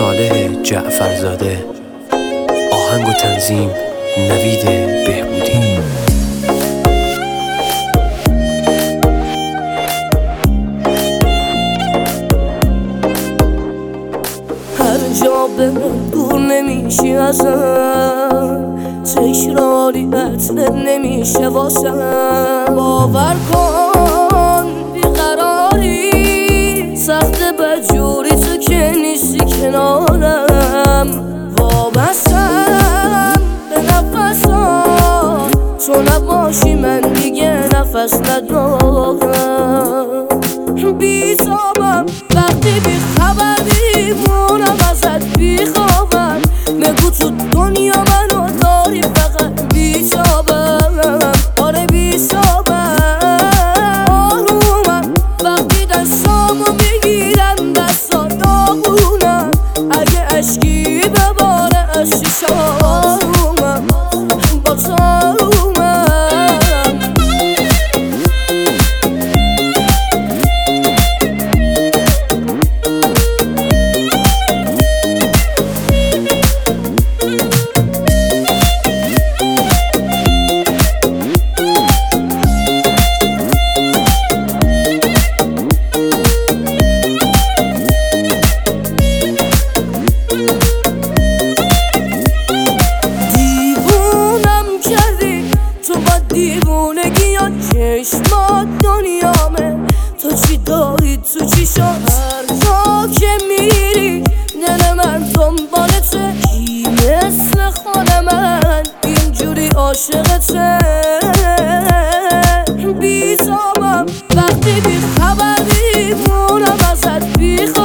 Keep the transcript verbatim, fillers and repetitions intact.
صالح جعفرزاده. آهنگ و تنظیم نوید بهبودی. هر جا برم دور نمیشی ازم، تکراریت نمیشه واسم. باور کن بیقراری سخته بدجوری تو که نیستی کنارم. وابستم به نفسات، تو نباشی من دیگه نفس ندارم. بی‌تابم وقتی بیخبری، مونم ازت بیخوابم. نگو تو دنیا منو داری فقط بی‌تابم. آره بی‌تابم، آرومم وقتی دستامو میگیرم، دستا داغونم. اگه اشکی بباره از چشامم با تو دیوونگی یا چشمات دنیامه. تو چی داری تو چی شد؟ هر جا که میری دل من دنبالته. کی مثل خود من اینجوری عاشقته؟ بی‌تابم وقتی بیخبری، مونم ازت بیخوابم.